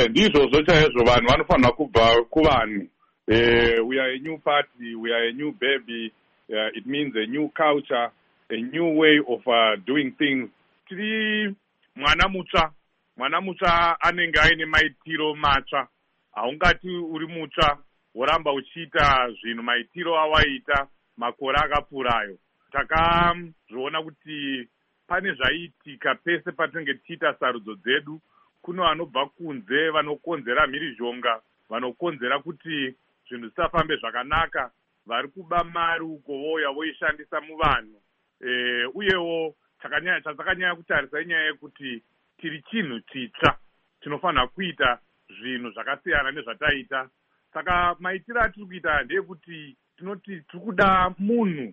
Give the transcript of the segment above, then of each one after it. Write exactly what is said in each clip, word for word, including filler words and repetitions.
ndizvozvo chaizvo vanhu vanofanira kubva kuvanhu. We are a new party, we are a new baby. Uh, it means a new culture, a new way of uh, doing things. Tiri mwana mutsva, mwana mutsva anenge aine maitiro matsva. Haungati uri mutsva woramba uchiita zvinhu maitiro awaita makore akapfuurayo. Takazviona kuti pane zvaitika pese patinenge tichiita sarudzo dzedu. Kuno vanobva kunze vanokonzera mhirizhonga, vanokonzera kuti zvinhu zvisafambe zvakanaka, vari kuba mari uko voya voishandisa muvanhu. E, uyewo chatakanyanya kutarisa inyaya yekuti tiri chinhu chitsva, tinofanira kuita zvinhu zvakasiyana nezvataita. Saka maitiro atiri kuita ndeyekuti tinoti tiri kuda munhu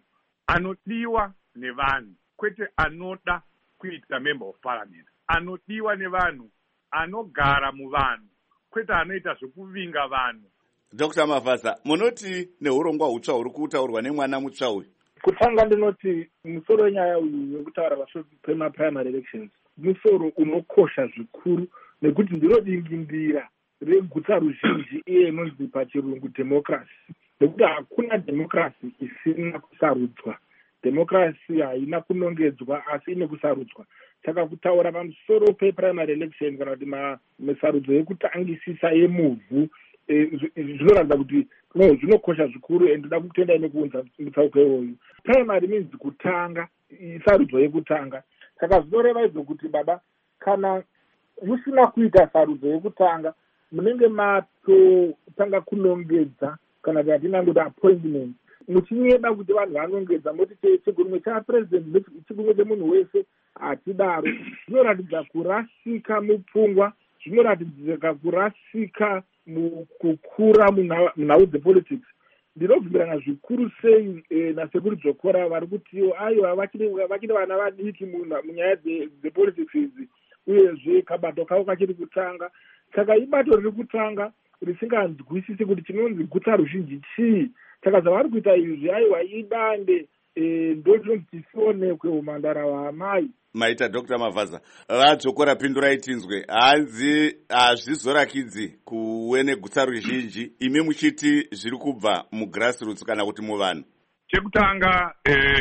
anodiwa nevanhu, kwete anoda kuita member of parliament, anodiwa nevanhu, anogara muvanhu, kwete anoita zvekuvinga vanhu. Doctor Mavhadza, munoti neurongwa hutsva huri kutaurwa nemwana mutsva uyu? Kutanga ndinoti musoro wenyaya uyu wekutaura pamusoro pema-primary elections musoro unokosha zvikuru, nekuti ndiro dingindira reguta ruzhinji iye inonzi pachirungu democracy. Nekuti hakuna democracy isina kusarudzwa. Democracy haina kunongedzwa asi ine kusarudzwa. Saka kutaura pamusoro pe-primary election kana kuti masarudzo ekutangisisa yemuvhu zvinoratidza kuti no zvinokosha zvikuru ende ndoda kutenda nekuunza mutsauko iwoyu. Primary means kutanga, sarudzo yekutanga. Saka zvinoreva izvo kuti baba, kana musina kuita sarudzo yekutanga munenge matotanga kunongedza kana kuti tinangoti appointment, muchinyeda kuti vanhu vanongedza moti chigurumwe chapresident chigurumwe chemunhu wese hatidaro. Zvinoratidza kurasika mupfungwa, zvinoratidza kurasika mukukura munhau dzepolitics. Ndinobvumirana zvikuru sei nasekuru Dzokora vari kutiwo aiwa vachiri vana vadiki munyaya dzepolitics idzi, uyezve kabato kavo kachiri kutanga. Saka ibato riri kutanga risinganzwisisi kuti chinonzi guta ruzhinji chii. Saka zvavari kuita izvi aiwa idande ndo chinonzi chisionekwe umhandara hwaamai. Maita Doctor Mavhadza, vadzokora pindurai tinzwe, hanzi hazvizorakidzi kuve neguta ruzhinji, imi muchiti zviri kubva mugrassroots kana kuti muvanhu? Chekutanga,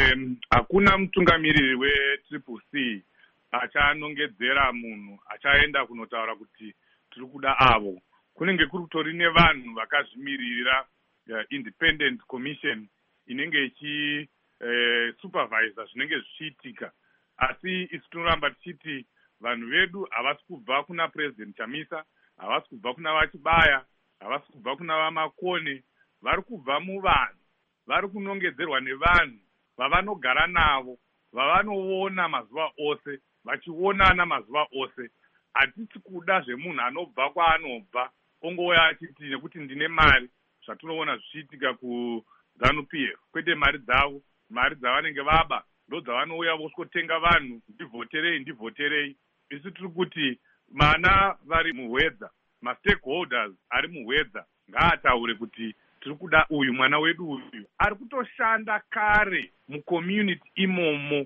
hakuna mutungamiriri wetriple C achanongedzera munhu achaenda kunotaura kuti tiri kuda avo. Kunenge kuri kutori nevanhu vakazvimirira, independent commission inenge ichi supervisor zvinenge zvichiitika. Asi isi tinoramba tichiti vanhu vedu havasi kubva kuna President Chamisa, havasi kubva kuna Vachibaya, havasi kubva kuna Vamakone, vari kubva muvanhu, vari kunongedzerwa nevanhu vavanogara navo, vavanoona mazuva ose, vachionana mazuva ose. Hatisi kuda zvemunhu anobva kwaanobva ongouya achiti nekuti ndine mari, zvatinoona zvichiitika kuZANU P F, kwete mari dzavo, mari dzavanenge vaba ndo dzavanouya vosikotenga vanhu, ndivhoterei ndivhoterei. Isi tiri kuti mana vari muhwedza, mastakeholders ari muhwedza ngaataure kuti tiri kuda uyu mwana wedu uyu ari kutoshanda kare mucommunity imomo.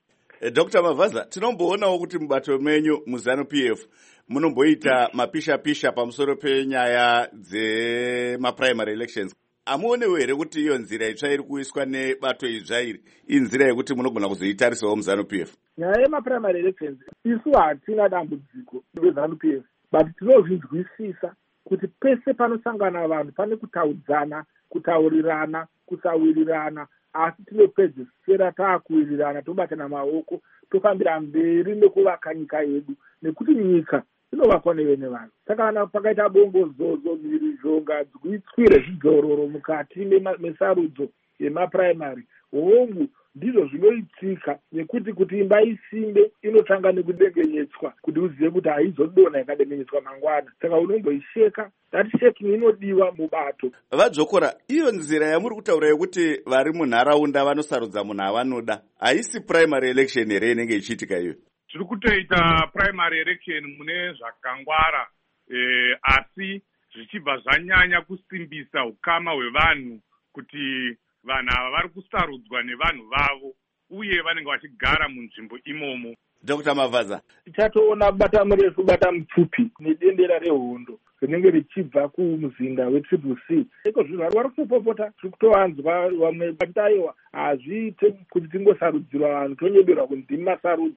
E, Doctor Mavhadza, tinomboonawo kuti mubato menyu muZANU P F munomboita mapisha-pisha pamusoro penyaya dzemaprimary elections. Amuonewo here kuti iyo nzira itsva iri kuiswa nebato idzva iri inzira yekuti munogona kuzoitarisawo muZANU P F? Nyaya yemaprimary elections isu hatina dambudziko reZANU P F, but tinozvinzwisisa kuti pese panosangana vanhu pane kutaudzana, kutaurirana, kusawirirana, asi tinopedzisira taakuwirirana, tobatana maoko, tofambira mberi nekuvaka nyika yedu, nekuti nyika inovakwa nevene vanhu. Saka kana pakaita bongozozo, mhirizhonga, dzitswire zvidzororo mukati mesarudzo yemaprimary, hongu ndizvo zvinoitika, nekuti kuti imba isimbe inotanga nekudengenyetswa kuti uzive kuti haizodona ikadengenyetswa mangwana. Saka unomboisheka, that shaking inodiwa mubato. Vadzokora, iyo nzira yamuri kutaura yekuti vari munharaunda vanosarudza munhu avanoda, haisi primary election here inenge ichiitika iyo? Tiri kutoita primary election mune zvakangwara, eh, asi zvichibva zvanyanya kusimbisa ukama hwevanhu kuti vanhu ava vari kusarudzwa nevanhu vavo uye vanenge vachigara munzvimbo imomo. Dr Mavhaza, tichatoona bata murefu bata mupfupi nedendera rehondo rinenge richibva kumuzinda wetriple c. iko zvinhu vari vari kutopopota tiri kutowanzwa vamwe vataiwa hazviite kuti tingosarudzirwa vanhu tonyeberwa kuti ndimi masarudzi.